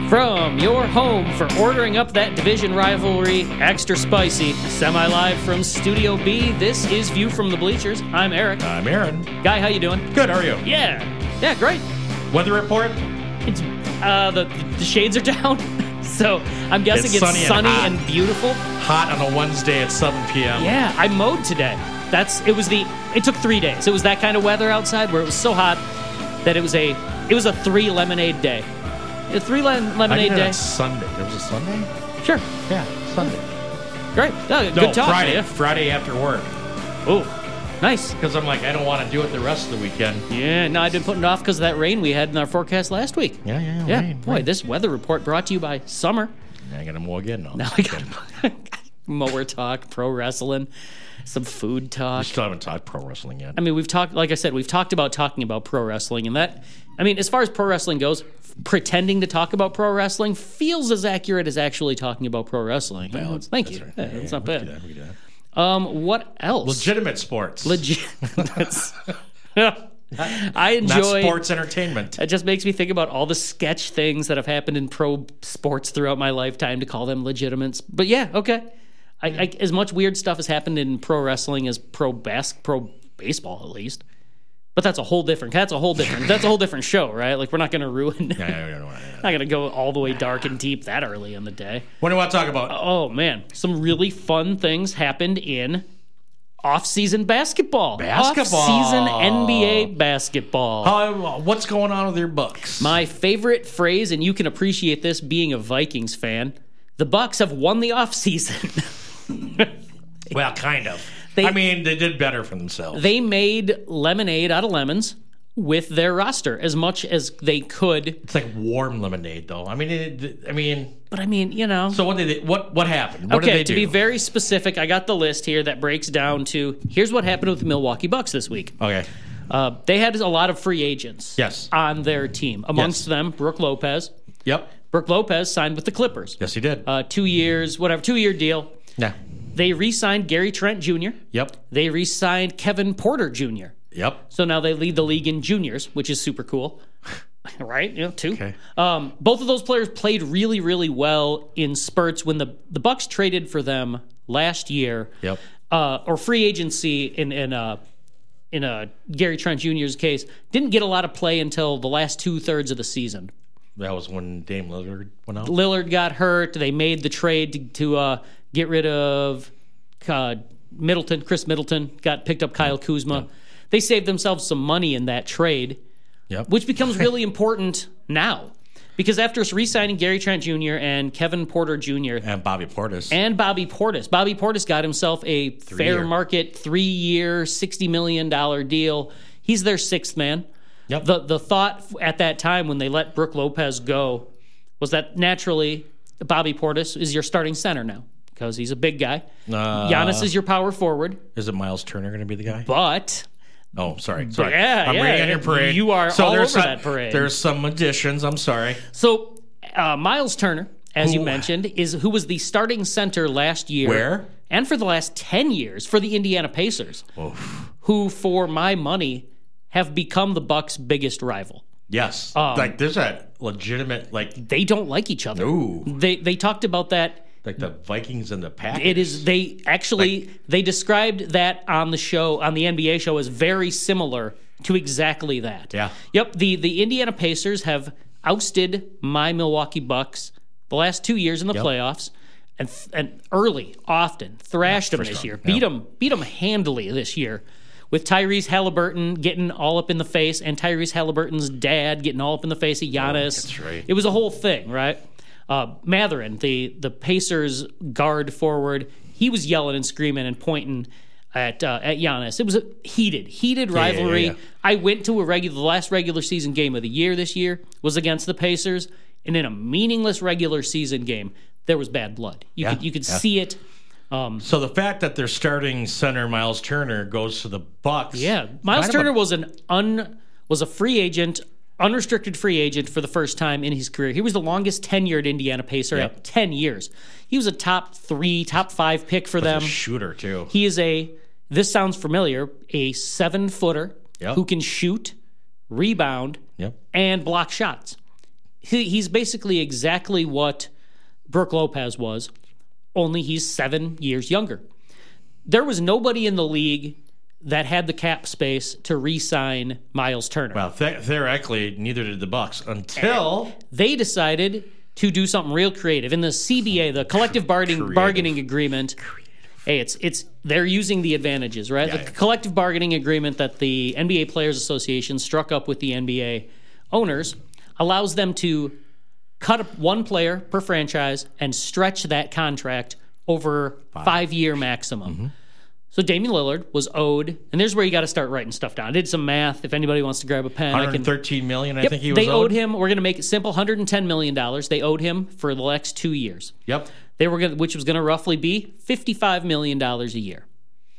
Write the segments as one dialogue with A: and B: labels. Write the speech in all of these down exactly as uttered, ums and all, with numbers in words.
A: From your home for ordering up that division rivalry extra spicy, semi-live from Studio B, this is View from the Bleachers. I'm Eric.
B: I'm Aaron.
A: Guy, how you doing?
B: Good, how are you?
A: Yeah. Yeah, great.
B: Weather report?
A: It's uh the the shades are down. So I'm guessing
B: It's
A: it's,
B: sunny and
A: sunny
B: hot.
A: and beautiful.
B: Hot on a Wednesday at seven p.m.
A: Yeah, I mowed today. That's it was the it took three days. It was that kind of weather outside where it was so hot that it was a it was a three lemonade day. A three le-
B: I
A: lemonade
B: did it
A: day.
B: on Sunday. There was a Sunday?
A: Sure.
B: Yeah, Sunday.
A: Great. Oh,
B: No,
A: good talk.
B: Friday.
A: Yeah.
B: Friday after work.
A: Oh, nice.
B: Because I'm like, I don't want to do it the rest of the weekend.
A: Yeah, no, I've been putting it off because of that rain we had in our forecast last week.
B: Yeah, yeah,
A: Yeah,
B: rain,
A: boy,
B: rain.
A: this weather report brought to you by Summer.
B: I got to mow again. No,
A: Now we got mower talk, pro wrestling, some food
B: We
A: talk.
B: still haven't talked pro wrestling yet.
A: I mean, we've talked, like I said, we've talked about talking about pro wrestling, and that, I mean, as far as pro wrestling goes, pretending to talk about pro wrestling feels as accurate as actually talking about pro wrestling. You know, it's- thank
B: That's
A: you.
B: right.
A: Yeah,
B: Yeah,
A: that's
B: yeah,
A: not
B: we can
A: bad.
B: do that, we can do that.
A: Um, what else?
B: Legitimate sports.
A: Legit. That's. I
B: Not
A: enjoy.
B: sports entertainment.
A: It just makes me think about all the sketch things that have happened in pro sports throughout my lifetime to call them legitimates. But yeah, okay. I, I, as much weird stuff has happened in pro wrestling as pro bas- pro baseball, at least. But that's a whole different. That's a whole different. That's a whole different show, right? Like we're not going to ruin.
B: Yeah, yeah, yeah, yeah, yeah.
A: Not going to go all the way dark and deep that early in the day.
B: What do you want to talk about?
A: Oh man, some really fun things happened in off-season basketball.
B: Basketball.
A: Off-season N B A basketball.
B: How, what's going on with your Bucks?
A: My favorite phrase, and you can appreciate this being a Vikings fan, the Bucks have won the offseason.
B: Well, kind of.
A: They-
B: I mean, they did better for themselves.
A: They made lemonade out of lemons with their roster as much as they could.
B: It's like warm lemonade, though. I mean, it, I mean.
A: But I mean, you know.
B: So what did they, what what happened? What
A: okay,
B: did they
A: to
B: do?
A: be very specific, I got the list here that breaks down to here's what happened with the Milwaukee Bucks this week.
B: Okay.
A: Uh, they had a lot of free agents
B: Yes.
A: on their team. Amongst
B: Yes.
A: them, Brooke Lopez.
B: Yep.
A: Brooke Lopez signed with the Clippers.
B: Yes, he did.
A: Uh, two years, whatever, two-year deal.
B: yeah.
A: They re-signed Gary Trent Junior
B: Yep.
A: They re-signed Kevin Porter Junior
B: Yep.
A: So now they lead the league in juniors, which is super cool. Right? You know, two.
B: Okay.
A: Um, both of those players played really, really well in spurts when the, the Bucks traded for them last year.
B: Yep.
A: Uh, or free agency in in uh, in uh, Gary Trent Junior's case, didn't get a lot of play until the last two thirds of the season.
B: That was when Dame Lillard went out.
A: Lillard got hurt. They made the trade to, to uh, get rid of uh, Middleton. Chris Middleton got picked up Kyle Kuzma. They saved themselves some money in that trade,
B: Yep.
A: which becomes really important now. Because after re-signing Gary Trent Junior and Kevin Porter Junior
B: and Bobby Portis.
A: and Bobby Portis, Bobby Portis got himself a fair
B: year.
A: market three-year, sixty million dollars deal. He's their sixth man.
B: Yep.
A: The the thought at that time when they let Brooke Lopez go was that naturally Bobby Portis is your starting center now because he's a big guy.
B: Uh,
A: Giannis is your power forward,
B: Is it Miles Turner going to be the guy?
A: but
B: Oh, sorry. Sorry.
A: Yeah,
B: I'm
A: yeah,
B: reading on your
A: yeah.
B: parade.
A: You are
B: so
A: all
B: there's
A: over
B: some-
A: that parade.
B: There's some additions. I'm sorry.
A: so uh, Miles Turner, as you
B: Who-
A: mentioned, is who was the starting center last year.
B: Where?
A: And for the last ten years for the Indiana Pacers, who, for my money, have become the Bucks' biggest rival.
B: Yes.
A: Um,
B: like there's a legitimate like
A: They don't like each other.
B: Ooh.
A: They they talked about that.
B: like the Vikings and the Packers.
A: It is they actually they described that on the show on the N B A show as very similar to exactly that.
B: Yeah.
A: Yep. The the Indiana Pacers have ousted my Milwaukee Bucks the last two years in the
B: Yep.
A: playoffs, and and early, often thrashed them
B: first
A: this
B: round,
A: year.
B: yeah.
A: Beat them beat them handily this year. With Tyrese Halliburton getting all up in the face, and Tyrese Halliburton's dad getting all up in the face of Giannis.
B: that's right.
A: It was a whole thing, right? Uh, Matherin, the the Pacers guard forward, he was yelling and screaming and pointing at uh, at Giannis. It was a heated, heated
B: yeah,
A: rivalry.
B: yeah.
A: I went to a regular, the last regular season game of the year this year was against the Pacers, and in a meaningless regular season game, there was bad blood. You
B: Yeah,
A: could you could
B: yeah.
A: see it.
B: So the fact that their starting center Miles Turner goes to the Bucks.
A: Yeah, Miles
B: kind of
A: Turner
B: a-
A: was an un was a free agent, unrestricted free agent for the first time in his career. He was the longest tenured Indiana Pacer
B: Yep.
A: at ten years. He was a top three, top five pick for them.
B: a shooter too.
A: He is a, this sounds familiar, a seven footer
B: Yep.
A: who can shoot, rebound,
B: Yep.
A: and block shots. he, he's basically exactly what Brook Lopez was, only he's seven years younger. There was nobody in the league that had the cap space to re-sign Miles Turner.
B: Well, th- theoretically, neither did the Bucks until
A: they decided to do something real creative in the C B A, the collective bargaining
B: Creative.
A: bargaining agreement. Hey, it's it's they're using the advantages, right?
B: Yeah,
A: the
B: yeah.
A: collective bargaining agreement that the N B A Players Association struck up with the N B A owners allows them to cut up one player per franchise and stretch that contract over five, five year maximum. Mm-hmm. So Damian Lillard was owed, and there's where you got to start writing stuff down. I did some math. If anybody wants to grab a pen,
B: one
A: I
B: hundred
A: can.
B: thirteen million dollars, I
A: Yep,
B: think he was
A: they
B: owed.
A: owed him. We're going to make it simple: one hundred ten million dollars. They owed him for the next two years.
B: Yep.
A: They were going, which was going to roughly be fifty-five million dollars a year.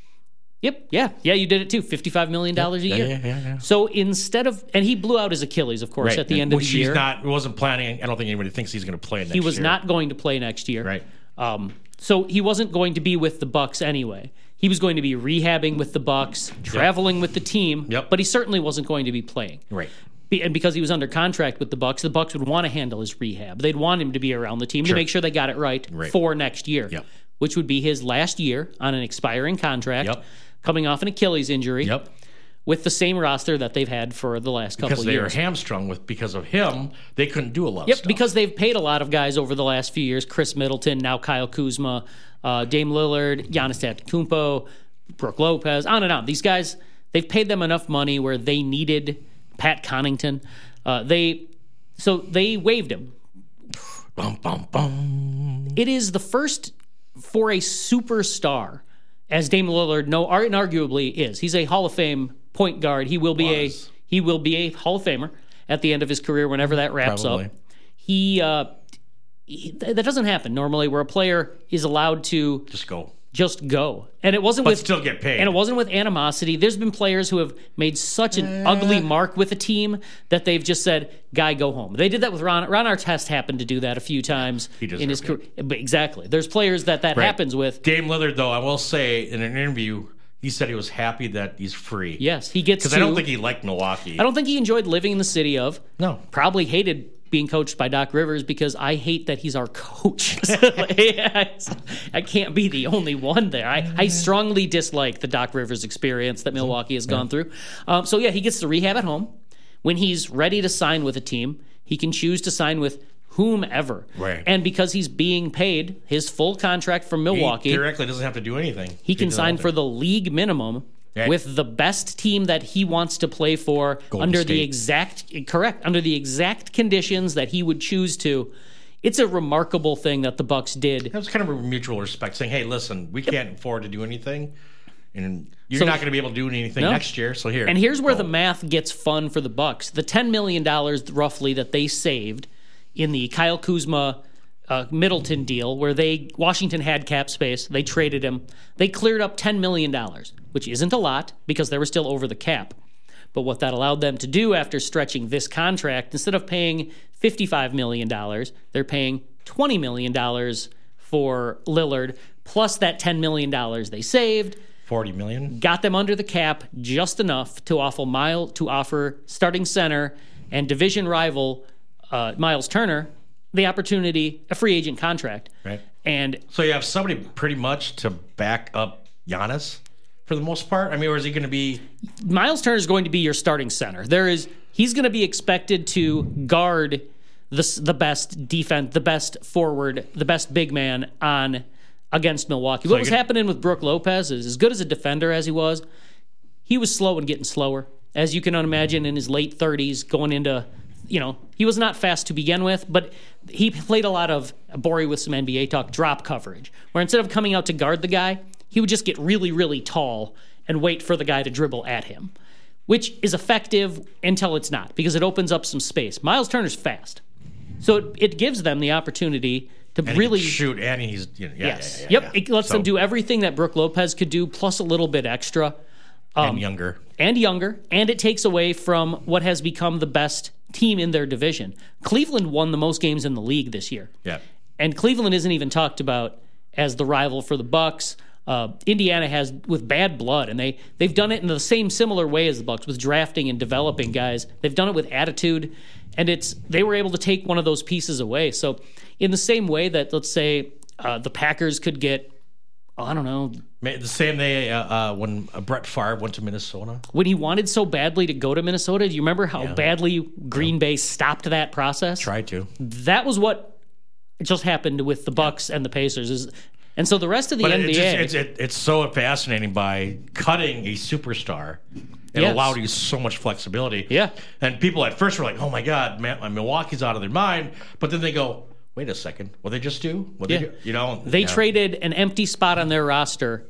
A: Yep, yeah, yeah, you did it too. fifty-five million dollars
B: Yep.
A: a year.
B: Yeah, yeah, yeah, yeah.
A: So instead of, and he blew out his Achilles, of course,
B: Right.
A: at the end of
B: Which
A: the year.
B: He's not, wasn't planning. I don't think anybody thinks he's going to play next
A: he was
B: year.
A: not going to play next year.
B: Right.
A: Um, so he wasn't going to be with the Bucks anyway. He was going to be rehabbing with the Bucks, traveling with the team,
B: Yep.
A: but he certainly wasn't going to be playing.
B: Right.
A: Be- And because he was under contract with the Bucks, the Bucks would want to handle his rehab. They'd want him to be around the team
B: Sure.
A: to make sure they got it right,
B: Right.
A: for next year,
B: Yep.
A: which would be his last year on an expiring contract,
B: Yep.
A: coming off an Achilles injury,
B: Yep.
A: with the same roster that they've had for the last couple
B: Because
A: of
B: they
A: years.
B: were hamstrung with because of him, they couldn't do a lot
A: Yep,
B: of stuff.
A: because they've paid a lot of guys over the last few years. Chris Middleton, now Kyle Kuzma, uh, Dame Lillard, Giannis Antetokounmpo, Brook Lopez, on and on. These guys, they've paid them enough money where they needed Pat Connaughton. Uh, they so they waived him.
B: Bum, bum, bum.
A: It is the first for a superstar, as Dame Lillard no inarguably is. He's a Hall of Fame point guard. He will be
B: Was.
A: a he will be a Hall of Famer at the end of his career whenever that wraps
B: Probably.
A: up. He, uh, he that doesn't happen normally where a player is allowed to
B: Just go.
A: just go. And it wasn't
B: But
A: with
B: still get paid.
A: And it wasn't with animosity. There's been players who have made such an ugly mark with a team that they've just said, "Guy, go home." They did that with Ron. Ron Artest happened to do that a few times
B: He
A: in his career.
B: deserved
A: But exactly. There's players that that
B: Right.
A: happens with.
B: Dame Lillard, though, I will say in an interview, he said he was happy that he's free.
A: Yes, he gets to.
B: Because I don't think he liked Milwaukee.
A: I don't think he enjoyed living in the city of.
B: No.
A: Probably hated being coached by Doc Rivers because I hate that he's our coach. I can't be the only one there. I, I strongly dislike the Doc Rivers experience that Milwaukee has gone through. Um, so, yeah, he gets to rehab at home. When he's ready to sign with a team, he can choose to sign with whomever.
B: Right.
A: And because he's being paid his full contract from
B: He
A: Milwaukee,
B: theoretically doesn't have to do anything.
A: he can
B: does
A: sign
B: all
A: for
B: things.
A: the league minimum
B: Right.
A: with the best team that he wants to play for
B: Golden
A: under the
B: State.
A: exact correct under the exact conditions that he would choose to. It's a remarkable thing that the Bucks did.
B: It was kind of a mutual respect, saying, "Hey, listen, we can't afford to do anything, and you're
A: So-
B: not going to be able to do anything
A: No.
B: next year. So here."
A: And here's where
B: go.
A: the math gets fun for the Bucks. The ten million dollars roughly that they saved in the Kyle Kuzma uh, Middleton deal, where they Washington had cap space, they traded him. They cleared up ten million dollars, which isn't a lot because they were still over the cap. But what that allowed them to do after stretching this contract, instead of paying fifty-five million dollars, they're paying twenty million dollars for Lillard, plus that ten million dollars they saved.
B: forty million.
A: Got them under the cap just enough to offer Mile to offer starting center and division rival uh, Miles Turner the opportunity, a free agent contract.
B: Right.
A: And
B: So you have somebody pretty much to back up Giannis for the most part. I mean, or is he going to be?
A: Miles Turner is going to be your starting center. There is he's going to be expected to guard the the best defense, the best forward, the best big man on against Milwaukee. What
B: you
A: was
B: could-
A: happening with Brook Lopez is as good as a defender as he was, he was slow and getting slower. As you can imagine, in his late thirties, going into, you know, he was not fast to begin with, but he played a lot of, Borey with some N B A talk, drop coverage, where instead of coming out to guard the guy, he would just get really, really tall and wait for the guy to dribble at him, which is effective until it's not, because it opens up some space. Miles Turner's fast. So it, it gives them the opportunity to
B: And he
A: really
B: can shoot, and he's you know, yeah,
A: yes,
B: yeah, yeah,
A: yep.
B: yeah.
A: It lets
B: So-
A: them do everything that Brook Lopez could do, plus a little bit extra,
B: and younger.
A: and younger, and it takes away from what has become the best team in their division. Cleveland won the most games in the league this year.
B: Yeah.
A: And Cleveland isn't even talked about as the rival for the Bucks. Uh, Indiana has with bad blood, and they they've done it in the same similar way as the Bucks with drafting and developing guys. They've done it with attitude, And it's they were able to take one of those pieces away. So in the same way that, let's say, uh, the Packers could get, oh, I don't know.
B: The same day uh, uh, when uh, Brett Favre went to Minnesota.
A: When he wanted so badly to go to Minnesota, do you remember how
B: Yeah.
A: badly Green yeah. Bay stopped that process?
B: Tried to.
A: That was what just happened with the Bucks yeah. and the Pacers. Is And so the rest of the
B: but
A: N B A...
B: It's, just, it's, it, it's so fascinating by cutting a superstar. It
A: yes.
B: allowed you so much flexibility.
A: Yeah.
B: And people at first were like, oh, my God, man, Milwaukee's out of their mind. But then they go, wait a second, what they just do? What
A: yeah.
B: they do? You know,
A: they
B: yeah.
A: traded an empty spot on their roster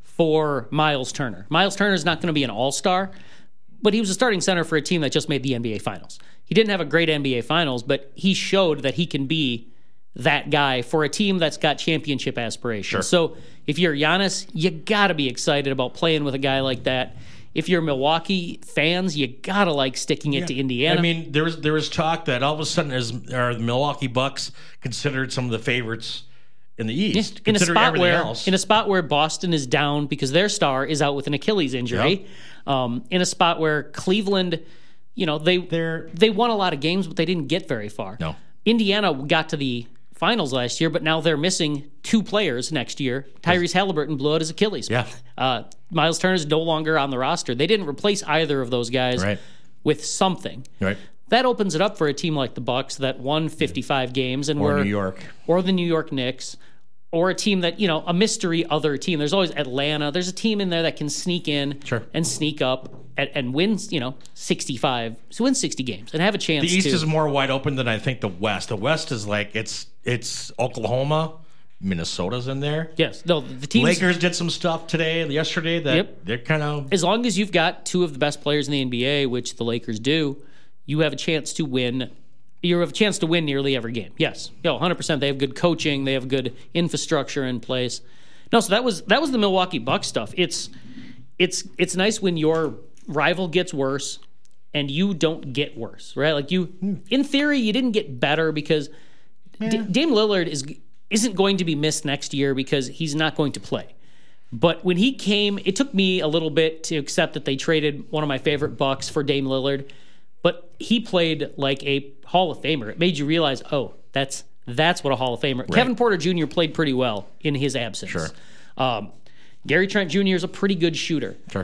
A: for Miles Turner. Miles Turner is not going to be an all-star, but he was a starting center for a team that just made the N B A Finals. He didn't have a great N B A Finals, but he showed that he can be that guy for a team that's got championship aspirations.
B: Sure.
A: So if you're Giannis, you got to be excited about playing with a guy like that. If you're Milwaukee fans, you got to like sticking it
B: yeah.
A: to Indiana.
B: I mean, there was there was talk that all of a sudden is are the Milwaukee Bucks considered some of the favorites in the East,
A: in a spot where
B: else.
A: in a spot where Boston is down because their star is out with an Achilles injury.
B: Yep.
A: Um, in a spot where Cleveland, you know, they
B: They're,
A: they won a lot of games, but they didn't get very far.
B: No.
A: Indiana got to the finals last year, but now they're missing two players next year. Tyrese Halliburton blew out his Achilles.
B: Yeah.
A: Uh, Miles Turner is no longer on the roster. They didn't replace either of those guys
B: right.
A: with something.
B: Right.
A: That opens it up for a team like the Bucks that won fifty-five games and
B: or
A: were
B: New York
A: or the New York Knicks. Or a team that, you know, a mystery other team. There's always Atlanta. There's a team in there that can sneak in
B: sure.
A: and sneak up and, and win, you know, sixty-five, so win sixty games and have a chance
B: to... The East
A: to,
B: is more wide open than I think the West. The West is like, it's it's Oklahoma, Minnesota's in there.
A: Yes. No, the teams...
B: Lakers did some stuff today, yesterday, that
A: yep.
B: they're kind of...
A: As long as you've got two of the best players in the N B A, which the Lakers do, you have a chance to win... You have a chance to win nearly every game. Yes, yo, one hundred percent. They have good coaching. They have good infrastructure in place. No, so that was that was the Milwaukee Bucks stuff. It's it's it's nice when your rival gets worse and you don't get worse, right? Like you, in theory, you didn't get better because yeah. D- Dame Lillard is isn't going to be missed next year because he's not going to play. But when he came, it took me a little bit to accept that they traded one of my favorite Bucks for Dame Lillard. But he played like a Hall of Famer. It made you realize, oh, that's that's what a Hall of Famer. Right. Kevin Porter Junior played pretty well in his absence.
B: Sure.
A: Um, Gary Trent Junior is a pretty good shooter.
B: Sure.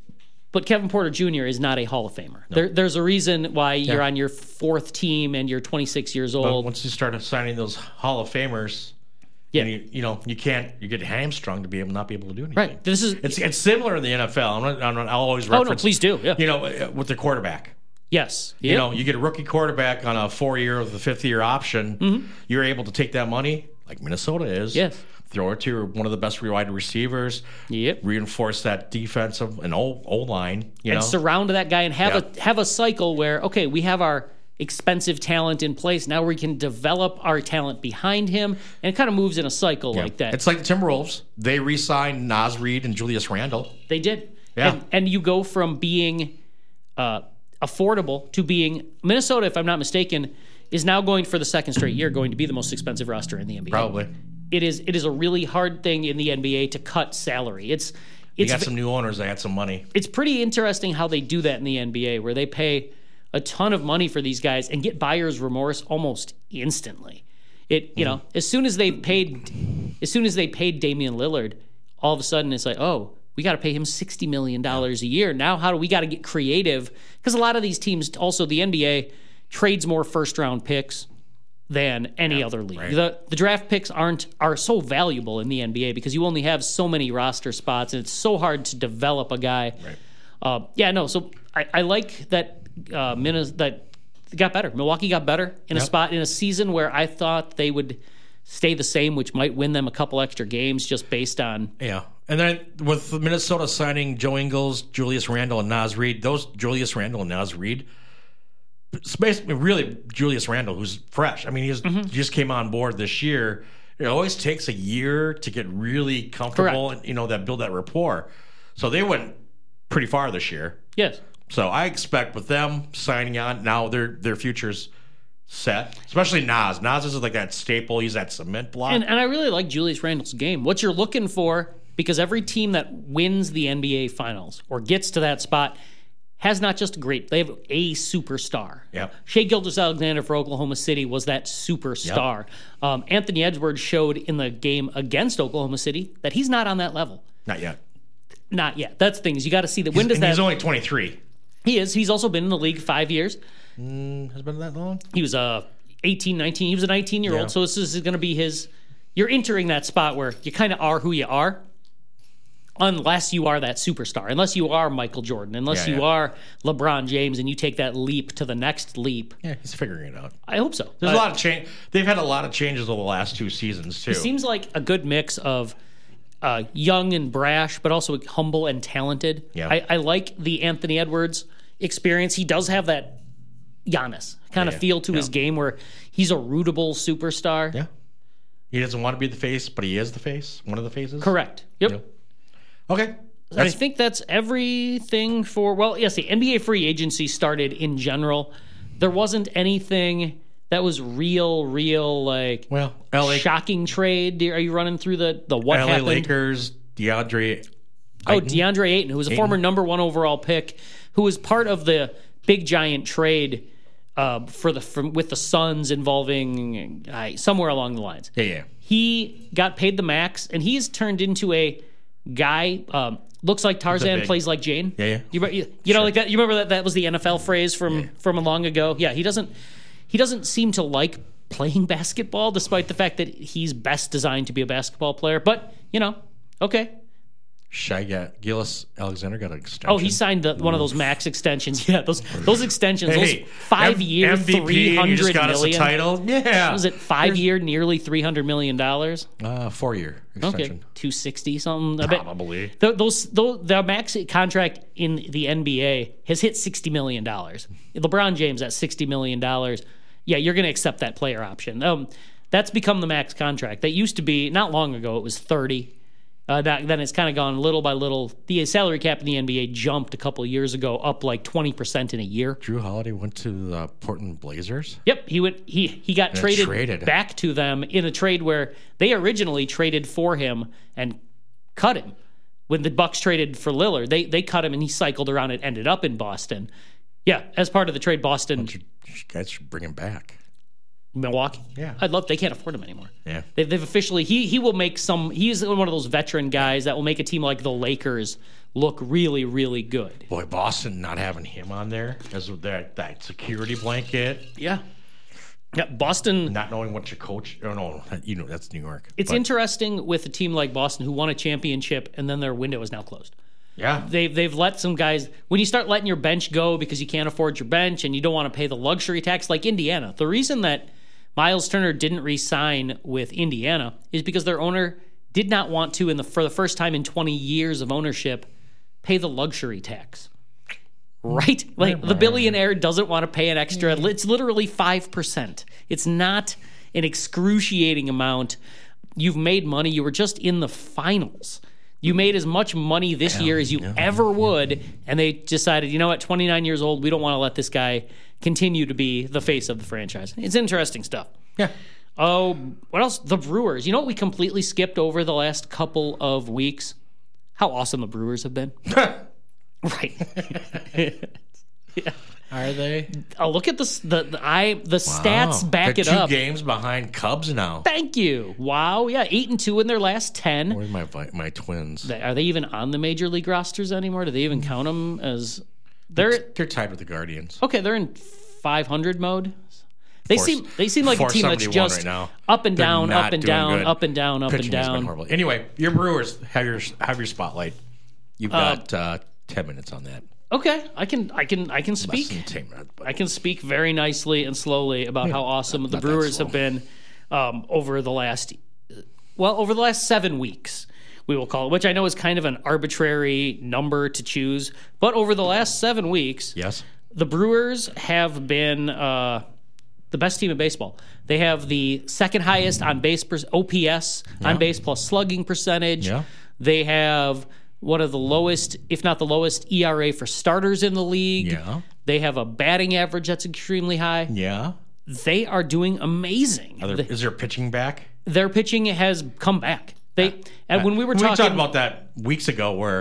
A: But Kevin Porter Junior is not a Hall of Famer. No. There, there's a reason why yeah. you're on your fourth team and you're twenty-six years old.
B: But once you start signing those Hall of Famers, yeah, you, you know you can't you get hamstrung to be able not be able to do anything.
A: Right. This is
B: it's it's similar in the N F L. I'm not, I'm not, I'll always
A: Oh
B: reference.
A: no, please do. Yeah.
B: You know, with the quarterback.
A: Yes.
B: You
A: yep.
B: know, you get a rookie quarterback on a four-year with a fifth-year option.
A: Mm-hmm.
B: You're able to take that money, like Minnesota is.
A: Yes.
B: Throw it to your, one of the best wide receivers.
A: Yep.
B: Reinforce that defensive and O O line. You
A: and
B: know?
A: surround that guy and have
B: yep.
A: a have a cycle where okay, we have our expensive talent in place. Now we can develop our talent behind him, and it kind of moves in a cycle
B: yeah.
A: like that.
B: It's like the Timberwolves. They re-signed Naz Reid and Julius Randle.
A: They did.
B: Yeah.
A: And, and you go from being uh, affordable to being Minnesota, if I'm not mistaken, is now going for the second straight year going to be the most expensive roster in the N B A.
B: Probably.
A: It is. It is a really hard thing in the N B A to cut salary. It's.
B: You
A: It's
B: got some new owners that had some money.
A: It's pretty interesting how they do that in the N B A, where they pay a ton of money for these guys and get buyer's remorse almost instantly. It you mm. know, as soon as they paid as soon as they paid Damian Lillard, all of a sudden it's like, oh, we got to pay him sixty million dollars a year. Now how do we got to get creative? Because a lot of these teams, also the N B A, trades more first round picks than any
B: yeah,
A: other league.
B: Right.
A: The the draft picks aren't are so valuable in the N B A because you only have so many roster spots and it's so hard to develop a guy.
B: Right.
A: Uh, yeah, no. So I, I like that uh, Minnesota that got better. Milwaukee got better in
B: yep.
A: a spot in a season where I thought they would stay the same, which might win them a couple extra games just based on
B: yeah. And then with Minnesota signing Joe Ingles, Julius Randle, and Naz Reid, those Julius Randle and Naz Reid. It's basically really Julius Randle, who's fresh. I mean, he mm-hmm. just came on board this year. It always takes a year to get really comfortable
A: Correct.
B: and, you know, that build that rapport. So they went pretty far this year.
A: Yes.
B: So I expect with them signing on, now their their future's set, especially Naz. Naz is like that staple. He's that cement block.
A: And, and I really like Julius Randle's game. What you're looking for, because every team that wins the N B A Finals or gets to that spot has not just a great, they have a superstar.
B: Yep.
A: Shea Gilgeous-Alexander for Oklahoma City was that superstar. Yep. Um, Anthony Edwards showed in the game against Oklahoma City that he's not on that level.
B: Not yet.
A: Not yet. That's things you got to see that. When
B: He's,
A: does that?
B: he's only twenty-three.
A: He is. He's also been in the league five years.
B: Mm, has it been that long?
A: He was uh, eighteen, nineteen. He was a nineteen-year-old.
B: Yeah.
A: So this is going to be his. You're entering that spot where you kind of are who you are. Unless you are that superstar, unless you are Michael Jordan, unless
B: Yeah,
A: you
B: yeah.
A: are LeBron James, and you take that leap to the next leap.
B: Yeah, he's figuring it out.
A: I hope so.
B: There's
A: Uh,
B: a lot of change. They've had a lot of changes over the last two seasons too.
A: He seems like a good mix of uh, young and brash, but also humble and talented.
B: Yeah.
A: I, I like the Anthony Edwards experience. He does have that Giannis kind of
B: Yeah,
A: feel to
B: yeah.
A: his game where he's a rootable superstar.
B: Yeah. He doesn't want to be the face, but he is the face. One of the faces.
A: Correct. Yep.
B: Yeah. Okay.
A: And I think that's everything for, well, yes, the N B A free agency started in general. There wasn't anything that was real, real, like,
B: Well, L A
A: shocking trade. Are you running through the, the what
B: L A
A: happened?
B: Lakers, DeAndre.
A: Oh,
B: Ayton.
A: DeAndre Ayton, who was a former number one overall pick, who was part of the big giant trade uh, for the from, with the Suns involving uh, somewhere along the lines.
B: Yeah, yeah.
A: He got paid the max, and he's turned into a guy. Um, looks like Tarzan,
B: big-
A: plays like Jane.
B: Yeah, yeah.
A: You, you, you know, like that. You remember that that was the N F L phrase from from long ago. Yeah, he doesn't he doesn't seem to like playing basketball, despite the fact that he's best designed to be a basketball player. But you know, okay.
B: Shy got Gillis Alexander got an extension.
A: Oh, he signed the, one of those max extensions. Yeah, those those extensions,
B: Hey,
A: those five
B: M-
A: year,
B: M V P,
A: three
B: and you just
A: hundred
B: got us a
A: million.
B: title. Yeah.
A: Was it five year, nearly three hundred million dollars?
B: Uh, four year extension.
A: Okay, two sixty something. I bet-
B: Probably.
A: Th- those, those the max contract in the N B A has hit sixty million dollars. LeBron James at sixty million dollars. Yeah, you're going to accept that player option. Um, that's become the max contract. That used to be not long ago. It was thirty. Uh, that, then it's kind of gone little by little. The salary cap in the N B A jumped a couple of years ago, up like twenty percent in a year.
B: Drew Holiday went to the Portland Blazers.
A: Yep, he went. He he got
B: Yeah,
A: traded,
B: traded.
A: back to them in a trade where they originally traded for him and cut him. When the Bucks traded for Lillard, they they cut him and he cycled around and ended up in Boston. Yeah, as part of the trade, Boston,
B: You guys should bring him back.
A: Milwaukee.
B: Yeah.
A: I'd love. They can't afford him anymore.
B: Yeah.
A: They've, they've officially. He he will make some. He's one of those veteran guys that will make a team like the Lakers look really really good.
B: Boy, Boston not having him on there as that that security blanket,
A: Yeah. Yeah, Boston.
B: not knowing what your coach. Oh no, you know that's New York.
A: It's
B: But,
A: interesting with a team like Boston who won a championship and then their window is now closed.
B: yeah.
A: They've they've let some guys when you start letting your bench go because you can't afford your bench and you don't want to pay the luxury tax like Indiana. The reason that Miles Turner didn't re-sign with Indiana is because their owner did not want to, in the for the first time in twenty years of ownership, pay the luxury tax. Right? Like the billionaire doesn't want to pay an extra. It's literally five percent. It's not an excruciating amount. You've made money. You were just in the finals. You made as much money this year as you ever would, and they decided, you know what, twenty-nine years old, we don't want to let this guy continue to be the face of the franchise. It's interesting stuff.
B: Yeah.
A: Oh, what else? The Brewers. You know what we completely skipped over the last couple of weeks? How awesome the Brewers have been. Right. Yeah.
B: Are they?
A: Oh, look at the the, the I the stats
B: Wow.
A: back
B: They're
A: it
B: two
A: up.
B: games behind Cubs now.
A: Thank you. Wow. Yeah, eight and two in their last ten.
B: Where's my vi- my twins?
A: Are they even on the major league rosters anymore? Do they even count them as? They're
B: They're tied with the Guardians.
A: okay. They're in five hundred mode. They
B: Four-
A: seem they seem like a team that's
B: four seventy-one
A: just
B: right now.
A: up and
B: They're
A: down,
B: not
A: up and
B: doing
A: down,
B: good.
A: up and down, up
B: Pitching
A: and
B: has been
A: down.
B: horrible. Anyway, your Brewers have your have your spotlight. You've got uh, ten minutes on that.
A: Okay, I can I can I can
B: Less
A: speak.
B: than ten minutes, but
A: I can speak very nicely and slowly about how awesome the
B: not that
A: Brewers
B: slow.
A: have been um, over the last, well, over the last seven weeks, we will call it, which I know is kind of an arbitrary number to choose, but over the last seven weeks,
B: yes.
A: the Brewers have been uh, the best team in baseball. They have the second highest on base per- O P S, on base plus slugging percentage.
B: Yeah.
A: They have one of the lowest, if not the lowest, E R A for starters in the league.
B: Yeah.
A: They have a batting average that's extremely high.
B: Yeah.
A: They are doing amazing.
B: Are there,
A: The-
B: is there pitching back?
A: their pitching has come back. They and when we were
B: we
A: talking,
B: talked about that weeks ago, where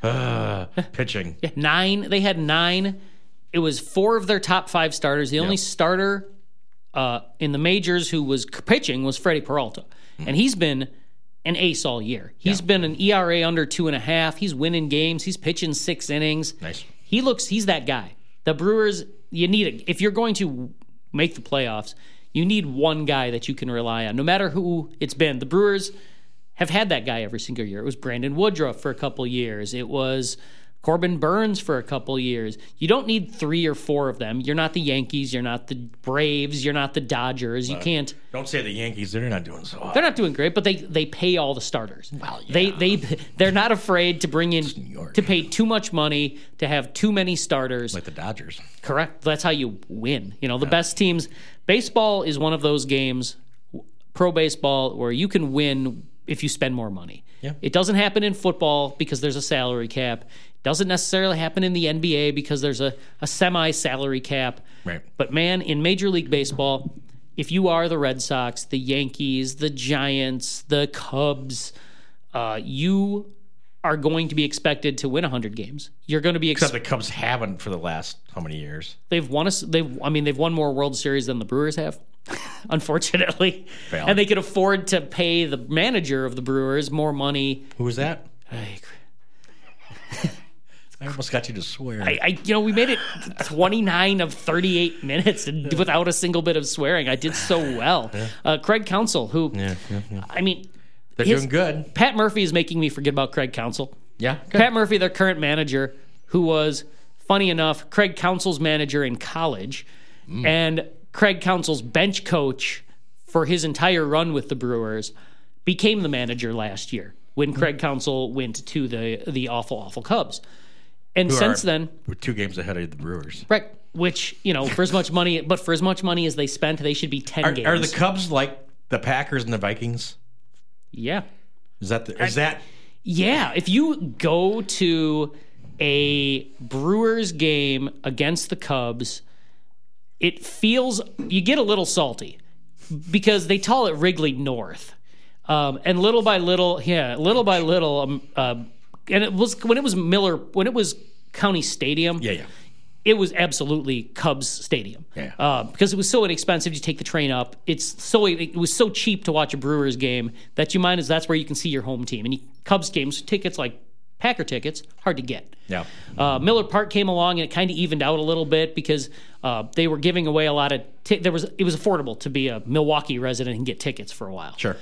B: Uh, pitching.
A: Yeah, nine. They had nine. It was four of their top five starters. The only
B: Yep.
A: starter uh, in the majors who was pitching was Freddie Peralta. Mm. And he's been an ace all year. He's yeah. been an E R A under two and a half. He's winning games. He's pitching six innings.
B: Nice.
A: He looks, he's that guy. The Brewers, you need it. If you're going to make the playoffs, you need one guy that you can rely on, no matter who it's been. The Brewers have had that guy every single year. It was Brandon Woodruff for a couple years. It was Corbin Burns for a couple years. You don't need three or four of them. You're not the Yankees. You're not the Braves. You're not the Dodgers. You uh, can't.
B: Don't say the Yankees. They're not doing so hot.
A: They're not doing great, but they they pay all the starters.
B: Well, yeah.
A: They they they're not afraid to bring in to pay too much money to have too many starters.
B: Like the Dodgers.
A: Correct. That's how you win. You know, the yeah. best teams. Baseball is one of those games, pro baseball, where you can win if you spend more money.
B: Yeah.
A: It doesn't happen in football because there's a salary cap. Doesn't necessarily happen in the N B A because there's a, a semi-salary cap.
B: Right.
A: But, man, in Major League Baseball, if you are the Red Sox, the Yankees, the Giants, the Cubs, uh, you are going to be expected to win one hundred games. You're going to be ex-
B: except the Cubs haven't for the last how many years?
A: They've won us. They've. I mean, they've won more World Series than the Brewers have, unfortunately.
B: Fail.
A: And they could afford to pay the manager of the Brewers more money.
B: Who was that?
A: I,
B: I almost got you to swear.
A: I, I, you know, we made it twenty-nine of thirty-eight minutes and without a single bit of swearing. I did so well. Yeah. Uh, Craig Counsell, who,
B: yeah, yeah, yeah.
A: I mean,
B: they're his, doing good.
A: Pat Murphy is making me forget about Craig Counsell.
B: Yeah, good.
A: Pat Murphy, their current manager, who was, funny enough, Craig Counsell's manager in college, mm. and Craig Counsell's bench coach for his entire run with the Brewers, became the manager last year when mm. Craig Counsell went to the the awful, awful Cubs. And
B: Who
A: since
B: are,
A: then,
B: we're two games ahead of the Brewers,
A: right? Which, you know, for as much money, but for as much money as they spent, they should be ten
B: are,
A: games.
B: Are the Cubs like the Packers and the Vikings?
A: Yeah.
B: Is that the, is that?
A: Yeah. If you go to a Brewers game against the Cubs, it feels you get a little salty because they call it Wrigley North, um, and little by little, yeah, little by little, um, uh, and it was when it was Miller, when it was County Stadium.
B: Yeah, yeah.
A: It was absolutely Cubs Stadium.
B: Yeah.
A: Uh, because it was so inexpensive to take the train up. It's so it was so cheap to watch a Brewers game that you might as that's where you can see your home team. And you, Cubs games tickets like Packer tickets hard to get.
B: Yeah.
A: Uh, Miller Park came along and it kind of evened out a little bit because uh, they were giving away a lot of t- there was it was affordable to be a Milwaukee resident and get tickets for a while.
B: Sure.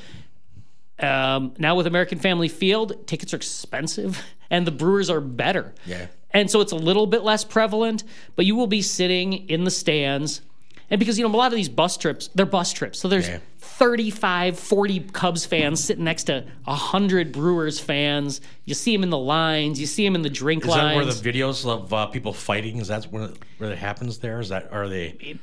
A: Um, now with American Family Field, tickets are expensive and the Brewers are better.
B: Yeah.
A: And so it's a little bit less prevalent, but you will be sitting in the stands. And because, you know, a lot of these bus trips, they're bus trips. So there's yeah. thirty-five, forty Cubs fans sitting next to one hundred Brewers fans. You see them in the lines. You see them in the drink
B: Is
A: lines.
B: Is that where the videos of uh, people fighting, is that where, where it happens there? Is that, are they...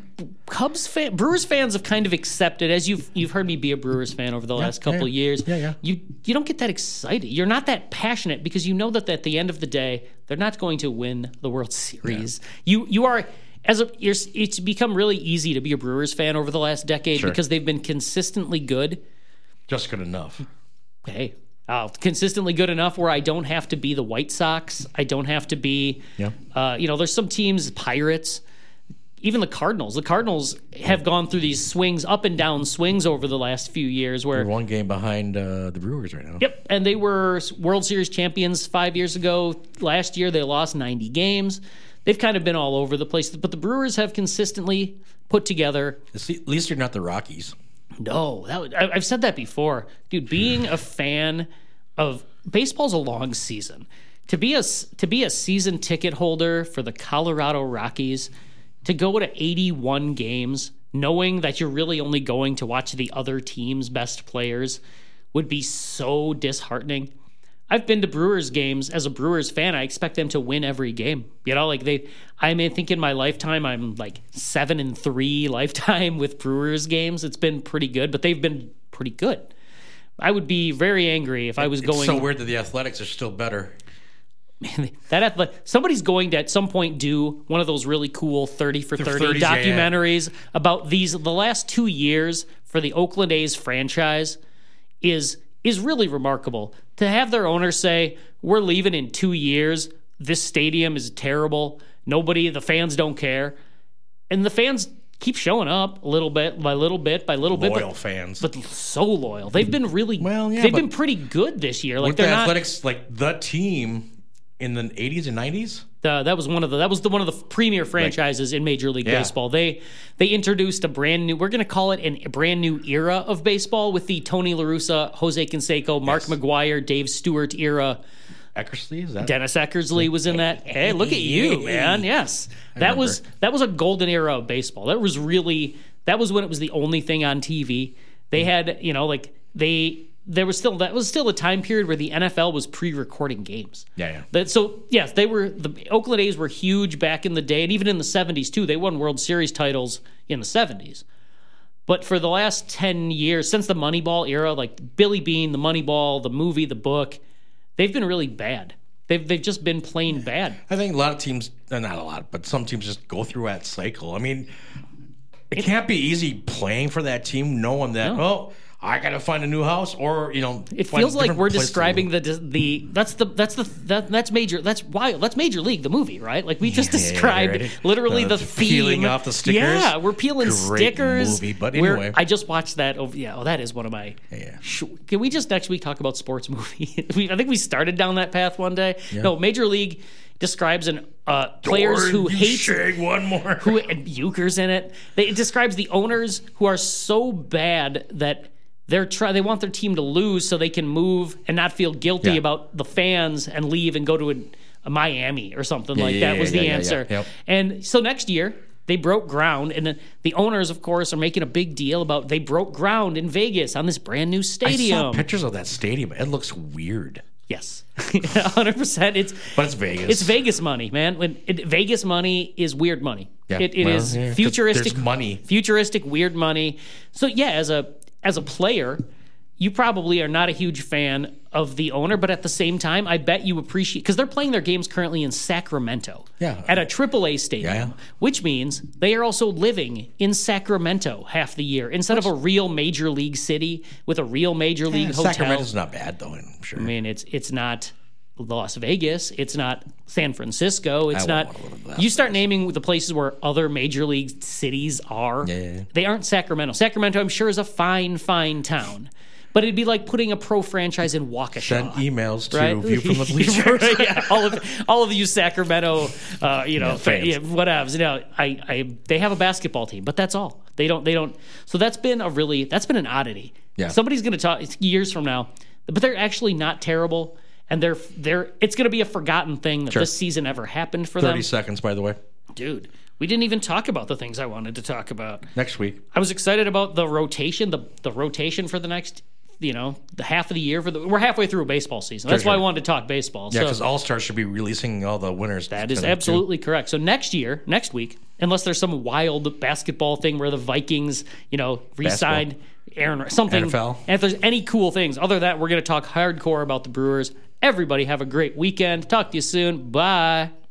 A: Cubs fan, Brewers fans have kind of accepted, as you've you've heard me be a Brewers fan over the
B: yeah,
A: last couple
B: yeah,
A: years.
B: Yeah, yeah.
A: You you don't get that excited. You're not that passionate because you know that at the end of the day, they're not going to win the World Series. Yeah. You you are as a you're, it's become really easy to be a Brewers fan over the last decade
B: sure. because
A: they've been consistently good.
B: Just good enough.
A: Hey, uh, consistently good enough where I don't have to be the White Sox. I don't have to be.
B: Yeah.
A: Uh, you know, there's some teams, Pirates. Even the Cardinals. The Cardinals have gone through these swings, up and down swings over the last few years. Where
B: They're one game behind uh, the Brewers right now.
A: Yep, and they were World Series champions five years ago. Last year, they lost ninety games. They've kind of been all over the place. But the Brewers have consistently put together.
B: At least you're not the Rockies.
A: No, that, I, I've said that before. Dude, being a fan of baseball's a long season. To be a, to be a season ticket holder for the Colorado Rockies, to go to eighty-one games, knowing that you're really only going to watch the other team's best players, would be so disheartening. I've been to Brewers games as a Brewers fan. I expect them to win every game. You know, like they, I mean, I think in my lifetime, I'm like seven and three lifetime with Brewers games. It's been pretty good, but they've been pretty good. I would be very angry if I was
B: it's
A: going.
B: It's so weird that the Athletics are still better.
A: Man, that athlete, somebody's going to at some point do one of those really cool thirty for thirty documentaries yeah, yeah. about these. The last two years for the Oakland A's franchise is is really remarkable. To have their owner say, we're leaving in two years, this stadium is terrible, nobody, the fans don't care, and the fans keep showing up a little bit by little bit by little bit.
B: Loyal
A: but,
B: fans.
A: But so loyal. They've been really,
B: well, yeah,
A: they've been pretty good this year. Like
B: with
A: they're
B: the
A: not,
B: Athletics, like the team in the eighties and nineties?
A: Uh, that was one of the that was the one of the premier franchises right. in Major League yeah. Baseball. They they introduced a brand new. We're going to call it an, a brand new era of baseball with the Tony La Russa, Jose Canseco, Mark yes. McGwire, Dave Stewart era.
B: Eckersley, is that?
A: Dennis Eckersley was in that. Hey, look at you, man! Yes, I that remember. was that was a golden era of baseball. That was really that was when it was the only thing on T V. They had you know like they. There was still that was still a time period where the N F L was pre-recording games.
B: Yeah, yeah.
A: That, so yes, they were the Oakland A's were huge back in the day, and even in the seventies too. They won World Series titles in the seventies. But for the last ten years, since the Moneyball era, like Billy Beane, the Moneyball, the movie, the book, they've been really bad. They've they've just been plain bad.
B: I think a lot of teams, not a lot, but some teams just go through that cycle. I mean, it, it can't be easy playing for that team, knowing that no. oh. I gotta find a new house, or you know,
A: it feels like we're describing the the that's the that's the that, that's major that's why that's Major League the movie, right? Like we just yeah, described yeah, literally uh, the theme.
B: Peeling off the stickers.
A: Yeah, we're peeling
B: Great
A: stickers.
B: Movie, but anyway,
A: I just watched that. Over, yeah, oh, that is one of my.
B: Yeah.
A: Sh- can we just next week talk about sports movie? we, I think we started down that path one day. Yeah. No, Major League describes an uh, players who hate
B: shag one more
A: who and Euchre's in it. They, it describes the owners who are so bad that. They're try. They want their team to lose so they can move and not feel guilty
B: yeah.
A: about the fans and leave and go to a, a Miami or something
B: yeah,
A: like
B: yeah,
A: that. Was
B: yeah,
A: the
B: yeah,
A: answer.
B: Yeah, yep.
A: And so next year they broke ground, and the, the owners, of course, are making a big deal about they broke ground in Vegas on this brand new stadium.
B: I saw pictures of that stadium. It looks weird.
A: Yes, one hundred percent. It's
B: but it's Vegas.
A: It's Vegas money, man. When it, Vegas money is weird money.
B: Yeah.
A: It, it
B: well,
A: is
B: yeah,
A: futuristic
B: there's money.
A: Futuristic weird money. So yeah, as a as a player. You probably are not a huge fan of the owner, but at the same time, I bet you appreciate because they're playing their games currently in Sacramento,
B: yeah,
A: at a triple A stadium,
B: yeah.
A: which means they are also living in Sacramento half the year instead of a real major league city with a real major league
B: yeah,
A: hotel.
B: Sacramento's not bad though, I'm sure.
A: I mean, it's it's not Las Vegas, it's not San Francisco, it's
B: I
A: not. You start naming the places where other major league cities are.
B: Yeah, yeah, yeah.
A: They aren't Sacramento. Sacramento, I'm sure, is a fine, fine town. But it'd be like putting a pro franchise in Waukesha.
B: Send emails to
A: right?
B: View from the Bleachers.
A: yeah, all of all of you Sacramento, uh, you know,
B: yeah, fans.
A: yeah, whatever. You know, I, I, they have a basketball team, but that's all. They don't, they don't. So that's been a really, that's been an oddity.
B: Yeah.
A: Somebody's going to talk years from now, but they're actually not terrible, and they're, they're. It's going to be a forgotten thing that
B: sure.
A: this season ever happened for
B: Thirty
A: them.
B: seconds, by the way,
A: dude. We didn't even talk about the things I wanted to talk about
B: next week.
A: I was excited about the rotation, the the rotation for the next. You know, the half of the year for the we're halfway through a baseball season. That's
B: sure,
A: why
B: sure.
A: I wanted to talk baseball.
B: Yeah, because
A: so,
B: All Stars should be releasing all the winners.
A: That is absolutely too. correct. So next year, next week, unless there's some wild basketball thing where the Vikings, you know, re-signed Aaron something.
B: N F L.
A: And if there's any cool things, other than that, we're going to talk hardcore about the Brewers. Everybody have a great weekend. Talk to you soon. Bye.